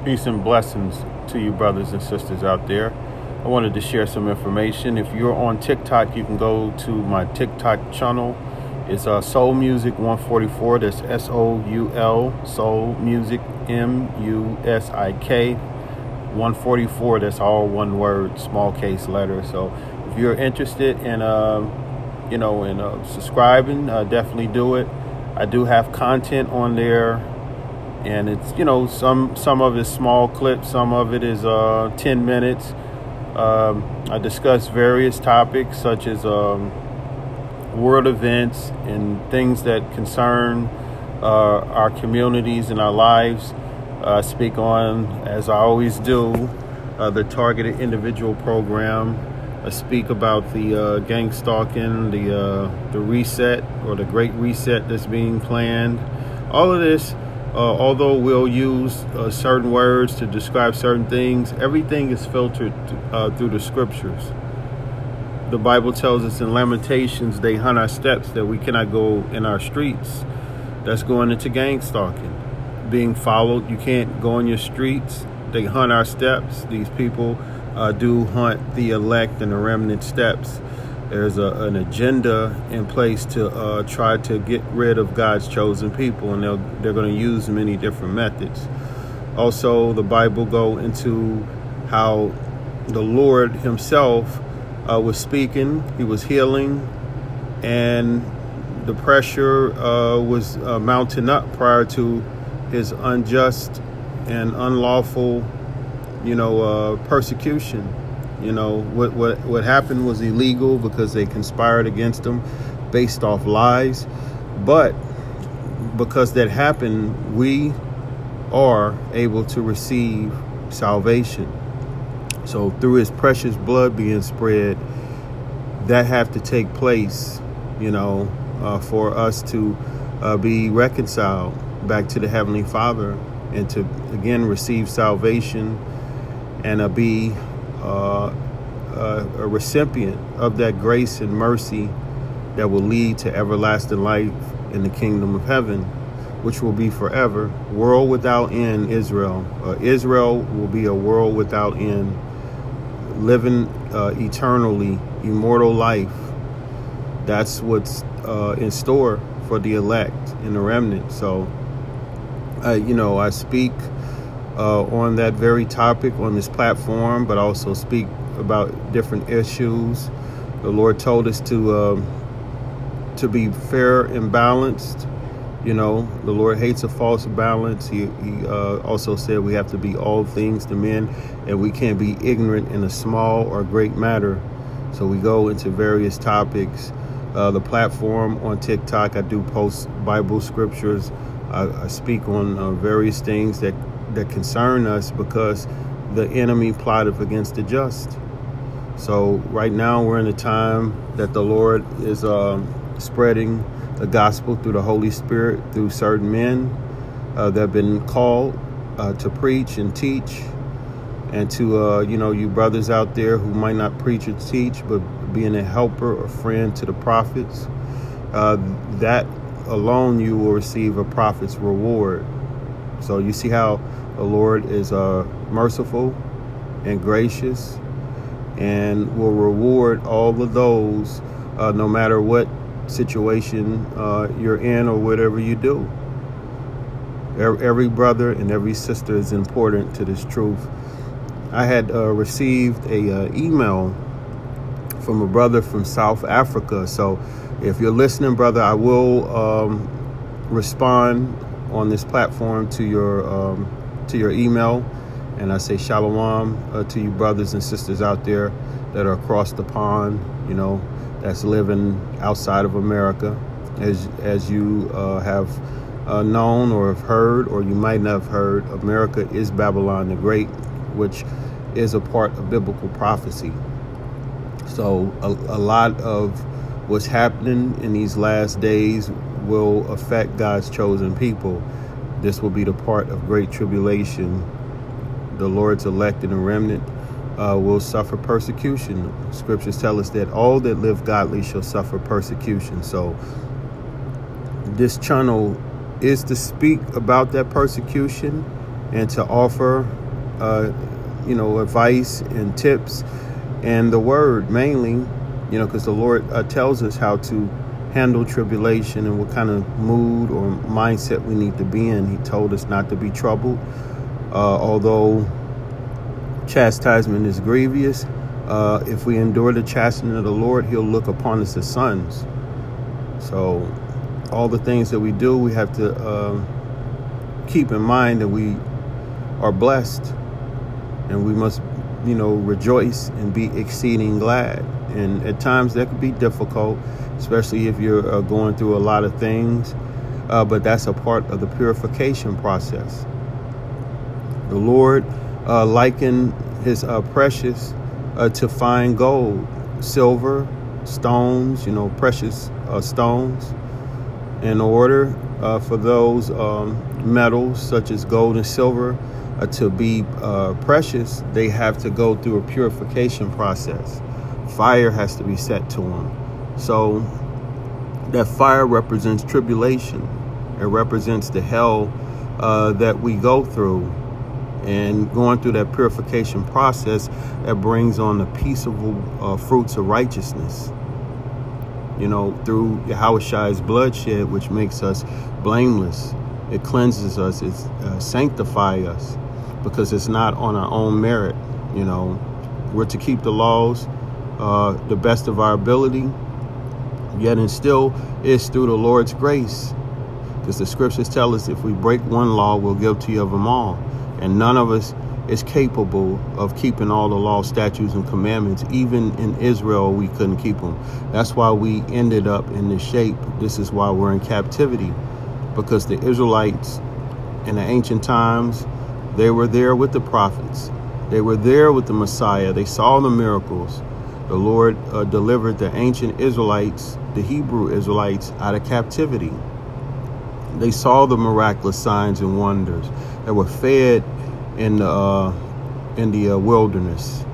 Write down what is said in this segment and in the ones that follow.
Peace and blessings to you brothers and sisters out there. I wanted to share some information. If you're on TikTok, you can go to my TikTok channel. It's Soul Music 144. That's SOUL, Soul Music MUSIK 144. That's all one word, small case letter. So if you're interested in subscribing, definitely do it. I do have content on there. And it's, some of it is small clips. Some of it is 10 minutes. I discuss various topics such as world events and things that concern our communities and our lives. I speak on, as I always do, the Targeted Individual Program. I speak about the gang stalking, the reset or the Great Reset that's being planned. All of this. Although we'll use certain words to describe certain things, everything is filtered through the scriptures. The Bible tells us in Lamentations, they hunt our steps, that we cannot go in our streets. That's going into gang stalking. Being followed, you can't go in your streets. They hunt our steps. These people do hunt the elect and the remnant steps. There's an agenda in place to try to get rid of God's chosen people, and they're going to use many different methods. Also, the Bible go into how the Lord himself was speaking, he was healing, and the pressure was mounting up prior to his unjust and unlawful, persecution. What happened was illegal because they conspired against him based off lies. But because that happened, we are able to receive salvation. So through his precious blood being spread, that have to take place, for us to be reconciled back to the Heavenly Father and to, again, receive salvation and be a recipient of that grace and mercy that will lead to everlasting life in the kingdom of heaven, which will be forever. World without end, Israel. Israel will be a world without end, living eternally, immortal life. That's what's in store for the elect and the remnant. So, I speak on that very topic on this platform, but also speak about different issues. The Lord told us to be fair and balanced. The Lord hates a false balance. He also said we have to be all things to men, and we can't be ignorant in a small or great matter. So we go into various topics. The platform on TikTok, I do post Bible scriptures. I speak on various things that concern us because the enemy plotted against the just. So right now we're in a time that the Lord is spreading the gospel through the Holy Spirit, through certain men that have been called to preach and teach, and to, you brothers out there who might not preach or teach, but being a helper or friend to the prophets, that alone you will receive a prophet's reward. So you see how the Lord is merciful and gracious and will reward all of those, no matter what situation you're in or whatever you do. Every brother and every sister is important to this truth. I had received a email from a brother from South Africa. So if you're listening, brother, I will respond on this platform to your email, and I say shalom to you brothers and sisters out there that are across the pond, that's living outside of America. As you have known or have heard, or you might not have heard, America is Babylon the Great, which is a part of biblical prophecy. So a lot of what's happening in these last days will affect God's chosen people. This will be the part of great tribulation. The Lord's elect and the remnant will suffer persecution. Scriptures tell us that all that live godly shall suffer persecution. So this channel is to speak about that persecution and to offer, advice and tips and the word mainly, because the Lord tells us how to handle tribulation and what kind of mood or mindset we need to be in. He told us not to be troubled, although chastisement is grievous. If we endure the chastening of the Lord, he'll look upon us as sons. So all the things that we do, we have to keep in mind that we are blessed, and we must, rejoice and be exceeding glad. And at times that could be difficult, especially if you're going through a lot of things. But that's a part of the purification process. The Lord likened his precious to fine gold, silver, stones, precious stones. In order for those metals such as gold and silver to be precious, they have to go through a purification process. Fire has to be set to them. So that fire represents tribulation. It represents the hell that we go through. And going through that purification process, that brings on the peaceable fruits of righteousness. Through Yahushua's bloodshed, which makes us blameless. It cleanses us. It sanctifies us, because it's not on our own merit. We're to keep the laws the best of our ability, yet and still it's through the Lord's grace, because the scriptures tell us if we break one law, we're guilty of them all. And none of us is capable of keeping all the law, statutes, and commandments. Even in Israel, we couldn't keep them. That's why we ended up in this shape. This is why we're in captivity, because the Israelites in the ancient times, they were there with the prophets. They were there with the Messiah. They saw the miracles. The Lord delivered the ancient Israelites, the Hebrew Israelites, out of captivity. They saw the miraculous signs and wonders. They were fed in the wilderness.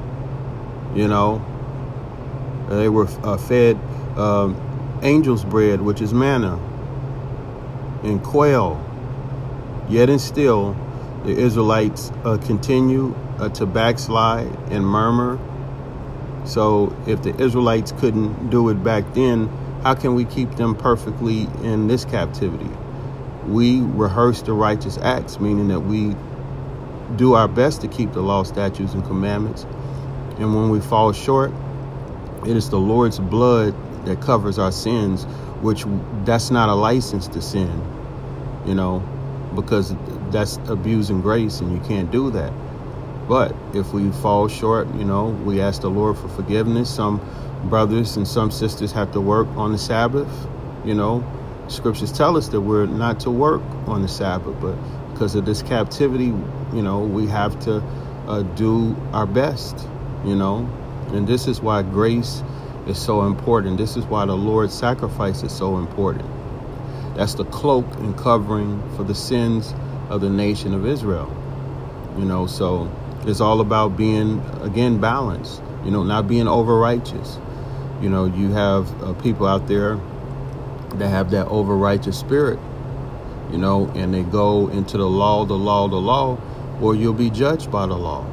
They were fed angel's bread, which is manna, and quail. Yet and still, the Israelites continue to backslide and murmur. So if the Israelites couldn't do it back then, how can we keep them perfectly in this captivity? We rehearse the righteous acts, meaning that we do our best to keep the law, statutes, and commandments. And when we fall short, it is the Lord's blood that covers our sins, which that's not a license to sin, because that's abusing grace, and you can't do that. But if we fall short, we ask the Lord for forgiveness. Some brothers and some sisters have to work on the Sabbath. Scriptures tell us that we're not to work on the Sabbath, but because of this captivity, we have to do our best, and this is why grace is so important. This is why the Lord's sacrifice is so important. That's the cloak and covering for the sins of the nation of Israel. So it's all about being, again, balanced, not being over righteous. You have people out there that have that over righteous spirit, and they go into the law, or you'll be judged by the law.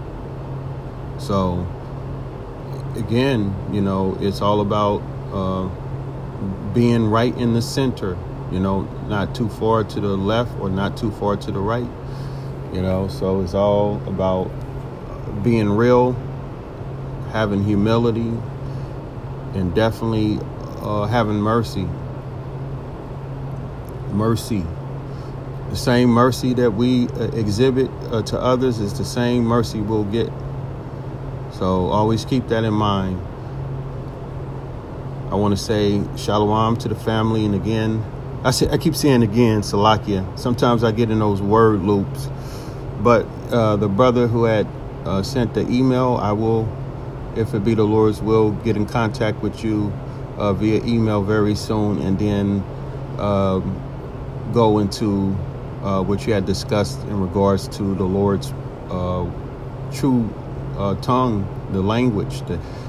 So again, it's all about being right in the center, not too far to the left or not too far to the right, so it's all about being real, having humility, and definitely having mercy. Mercy. The same mercy that we exhibit to others is the same mercy we'll get. So always keep that in mind. I want to say shalom to the family. And again, I keep saying again, Salakia. Sometimes I get in those word loops. But the brother who had sent the email, I will, if it be the Lord's will, get in contact with you via email very soon, and then go into what you had discussed in regards to the Lord's true tongue, the language,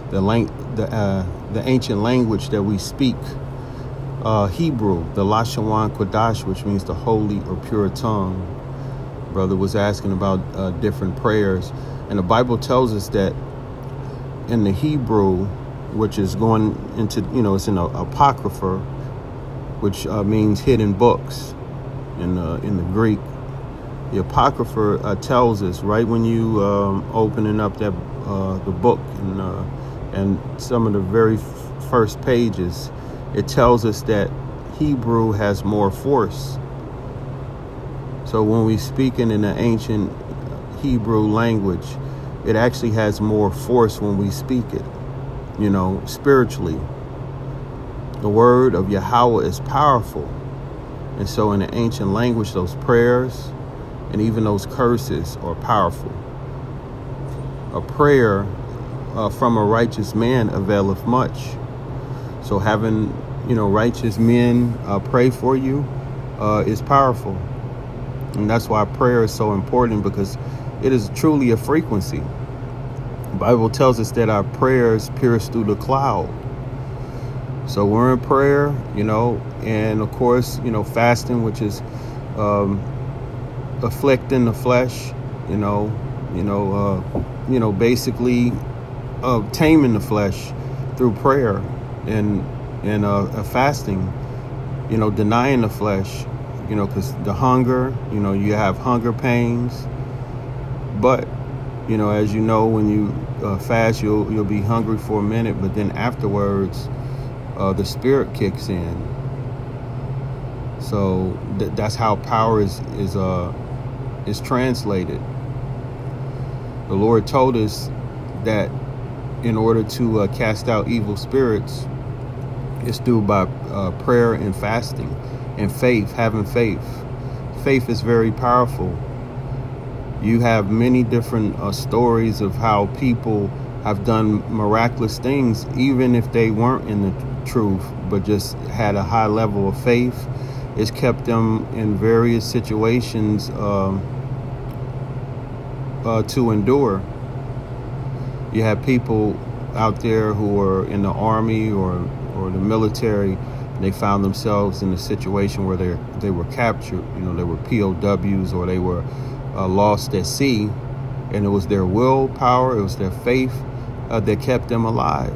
the ancient language that we speak, Hebrew, the Lashon Kodash, which means the holy or pure tongue. Brother was asking about different prayers. And the Bible tells us that in the Hebrew, which is going into, it's in the Apocrypha, which means hidden books in the Greek. The Apocrypha tells us right when you opening up that the book and some of the very first pages, it tells us that Hebrew has more force. So when we speaking in the ancient Hebrew language, it actually has more force when we speak it, spiritually. The word of Yahweh is powerful. And so in the ancient language, those prayers and even those curses are powerful. A prayer from a righteous man availeth much. So having, righteous men pray for you is powerful. And that's why prayer is so important, because it is truly a frequency. The Bible tells us that our prayers pierce through the cloud. So we're in prayer, and of course, fasting, which is afflicting the flesh, basically taming the flesh through prayer and fasting, denying the flesh, because the hunger, you have hunger pains. But, as you know, when you fast, you'll be hungry for a minute, but then afterwards, the spirit kicks in. So that's how power is translated. The Lord told us that in order to cast out evil spirits, it's through by prayer and fasting and faith, having faith. Faith is very powerful. You have many different stories of how people have done miraculous things, even if they weren't in the truth, but just had a high level of faith. It's kept them in various situations to endure. You have people out there who are in the army or the military. They found themselves in a situation where they were captured. They were POWs, or they were lost at sea, and it was their willpower, it was their faith that kept them alive.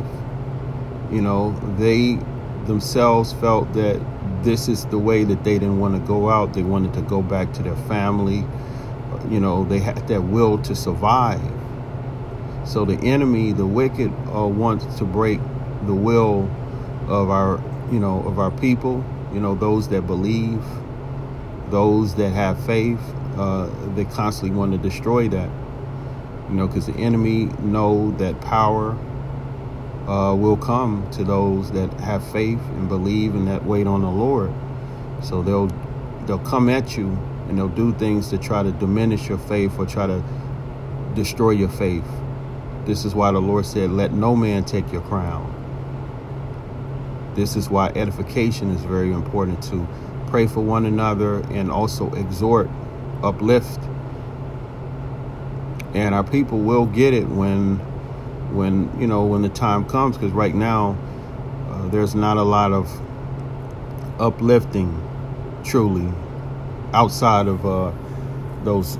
They themselves felt that this is the way that they didn't want to go out. They wanted to go back to their family. They had that will to survive. So the enemy, the wicked, wants to break the will of our people, those that believe, those that have faith. They constantly want to destroy that, because the enemy know that power will come to those that have faith and believe and that wait on the Lord. So they'll come at you and they'll do things to try to diminish your faith or try to destroy your faith. This is why the Lord said, let no man take your crown. This is why edification is very important, to pray for one another and also exhort, uplift. And our people will get it when the time comes, because right now there's not a lot of uplifting truly outside of those,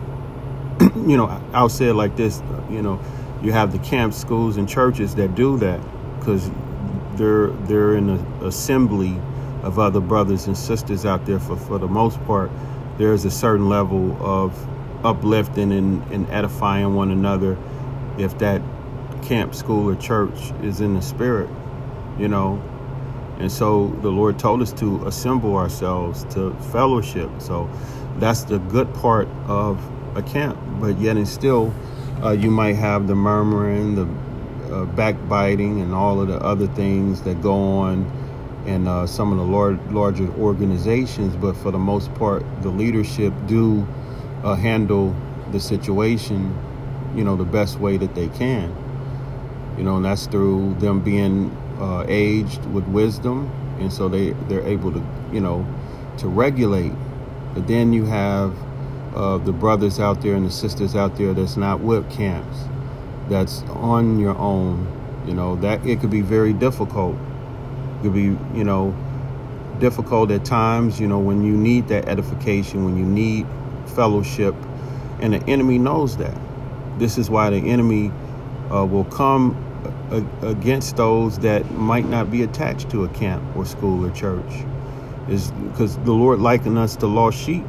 I'll say it like this, you have the camp schools and churches that do that because they're in an assembly of other brothers and sisters out there. For the most part, there's a certain level of uplifting and edifying one another if that camp, school, or church is in the spirit, And so the Lord told us to assemble ourselves to fellowship. So that's the good part of a camp. But yet and still, you might have the murmuring, the backbiting, and all of the other things that go on in some of the larger organizations. But for the most part, the leadership do handle the situation, the best way that they can. And that's through them being aged with wisdom, and so they're able to to regulate. But then you have the brothers out there and the sisters out there that's not with camps, that's on your own. That it could be very difficult. It could be difficult at times, when you need that edification, when you need fellowship, and the enemy knows that. This is why the enemy will come against those that might not be attached to a camp or school or church. Is because the Lord likened us to lost sheep,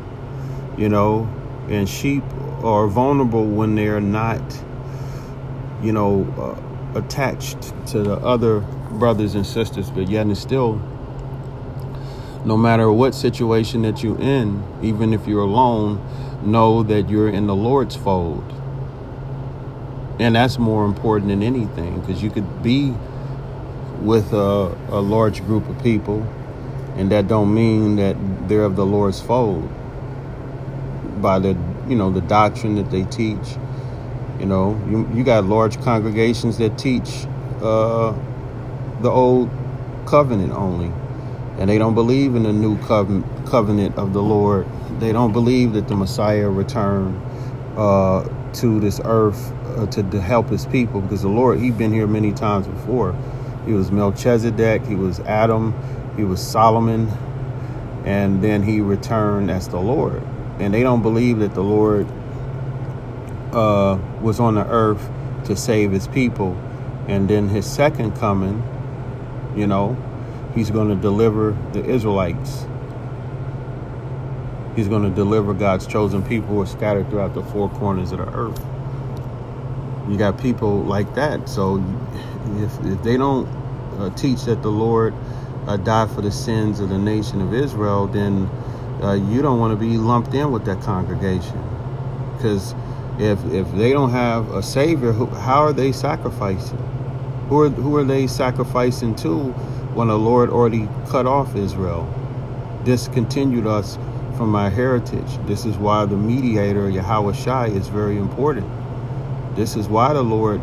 and sheep are vulnerable when they're not, attached to the other brothers and sisters. But yet and still, no matter what situation that you're in, even if you're alone, know that you're in the Lord's fold. And that's more important than anything, because you could be with a large group of people, and that don't mean that they're of the Lord's fold by the doctrine that they teach. You got large congregations that teach the old covenant only, and they don't believe in the new covenant of the Lord. They don't believe that the Messiah returned to this earth to help his people, because the Lord, he'd been here many times before. He was Melchizedek, he was Adam, he was Solomon, and then he returned as the Lord. And they don't believe that the Lord was on the earth to save his people, and then his second coming, he's going to deliver the Israelites. He's going to deliver God's chosen people who are scattered throughout the four corners of the earth. You got people like that. So if they don't teach that the Lord died for the sins of the nation of Israel, then you don't want to be lumped in with that congregation. Because if they don't have a Savior, how are they sacrificing? Who are they sacrificing to when the Lord already cut off Israel, discontinued us from our heritage? This is why the mediator, Yahweh Shai, is very important. This is why the Lord,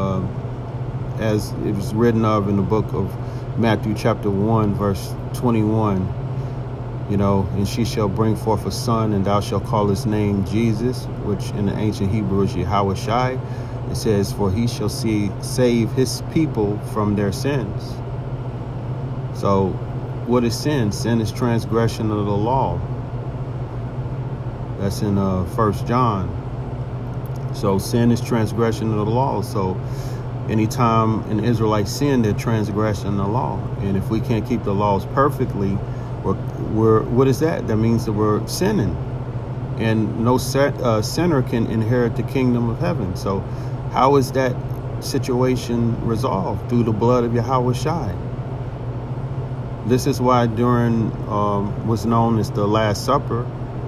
as it was written of in the book of Matthew chapter 1, verse 21, and she shall bring forth a son, and thou shalt call his name Jesus, which in the ancient Hebrew is Yahweh Shai. It says, for he shall save his people from their sins. So what is sin? Sin is transgression of the law. That's in 1 John. So sin is transgression of the law. So anytime an Israelite sin, they're transgressing the law. And if we can't keep the laws perfectly, what is that? That means that we're sinning. And no sinner can inherit the kingdom of heaven. So how is that situation resolved? Through the blood of Yahweh Shai. This is why during what's known as the Last Supper,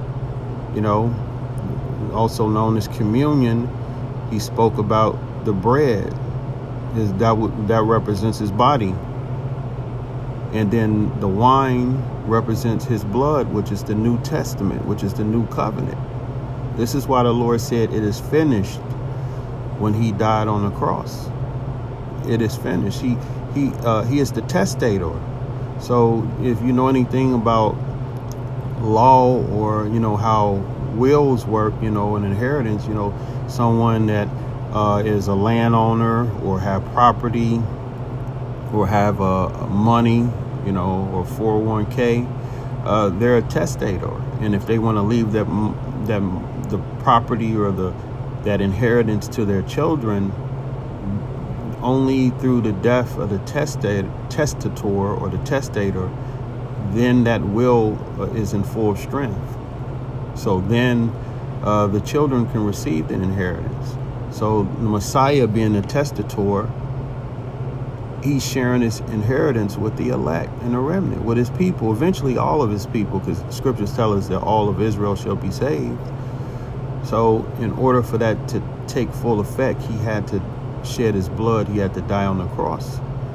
also known as communion, he spoke about the bread. That represents his body. And then the wine represents his blood, which is the New Testament, which is the new covenant. This is why the Lord said it is finished when he died on the cross. It is finished. He is the testator. So if you know anything about law, or how wills work, an inheritance, someone that is a landowner or have property or have money, or 401k, they're a testator. And if they want to leave the property or that inheritance to their children, only through the death of the testator or the testator, then that will is in full strength. So then the children can receive an inheritance. So the Messiah being the testator, he's sharing his inheritance with the elect and the remnant, with his people, eventually all of his people, because scriptures tell us that all of Israel shall be saved. So in order for that to take full effect, he had to shed his blood. He had to die on the cross.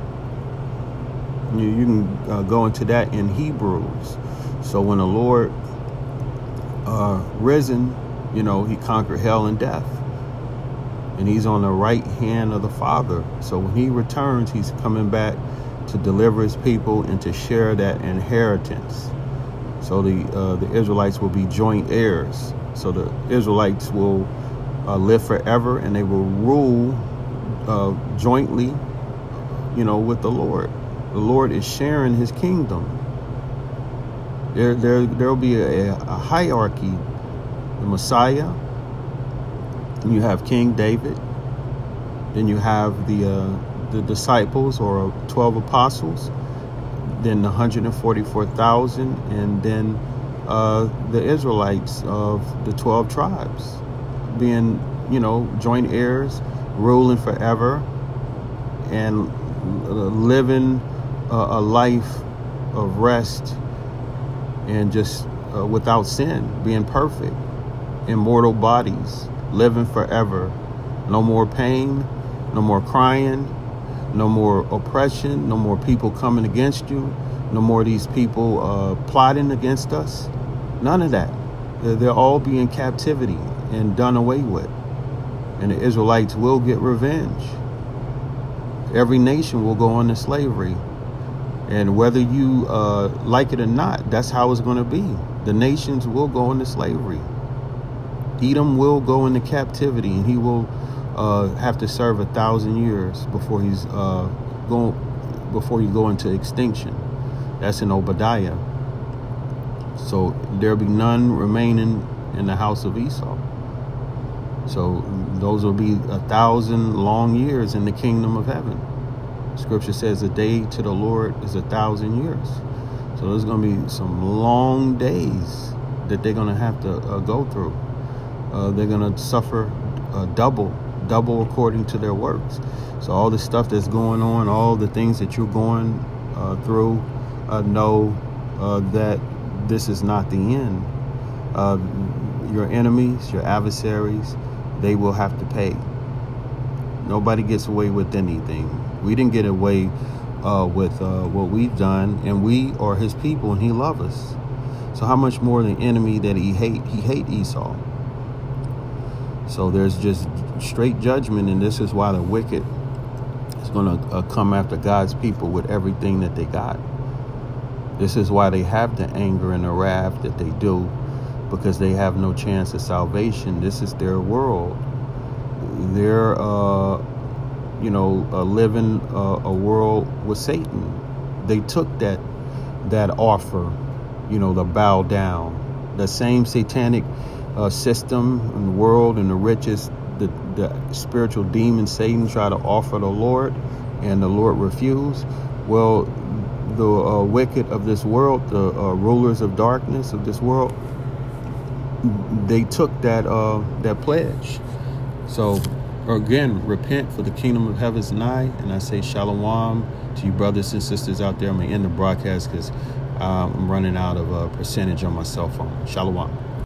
You can go into that in Hebrews. So when the Lord risen, he conquered hell and death. And he's on the right hand of the Father. So when he returns, he's coming back to deliver his people and to share that inheritance. So the Israelites will be joint heirs. So the Israelites will live forever, and they will rule jointly, with the Lord. The Lord is sharing his kingdom. There'll be a hierarchy the Messiah. And you have King David. Then you have the disciples, or 12 apostles. Then the 144,000, and then the Israelites of the 12 tribes, being, joint heirs, ruling forever, and living a life of rest and just without sin, being perfect, immortal bodies, living forever. No more pain, no more crying, no more oppression, no more people coming against you, no more these people plotting against us. None of that. They'll all be in captivity and done away with. And the Israelites will get revenge. Every nation will go into slavery. And whether you like it or not, that's how it's going to be. The nations will go into slavery. Edom will go into captivity, and he will have to serve 1,000 years before he's before you go into extinction. That's in Obadiah. So there'll be none remaining in the house of Esau. So those will be 1,000 long years in the kingdom of heaven. Scripture says a day to the Lord is 1,000 years. So there's going to be some long days that they're going to have to go through. They're going to suffer double according to their works. So all the stuff that's going on, all the things that you're going through, know that this is not the end. Your enemies, your adversaries, they will have to pay. Nobody gets away with anything. We didn't get away with what we've done, and we are his people, and he loves us. So how much more the enemy that he hate Esau. So there's just straight judgment, and this is why the wicked is going to come after God's people with everything that they got. This is why they have the anger and the wrath that they do, because they have no chance of salvation. This is their world. They're, living a world with Satan. They took that offer, to bow down. The same satanic system in the world, and the richest, the spiritual demon Satan tried to offer the Lord, and the Lord refused. Well, the wicked of this world, the rulers of darkness of this world, they took that pledge. So again, repent, for the kingdom of heaven is nigh. And I say shalom to you brothers and sisters out there. I'm going to end the broadcast because I'm running out of a percentage on my cell phone. Shalom.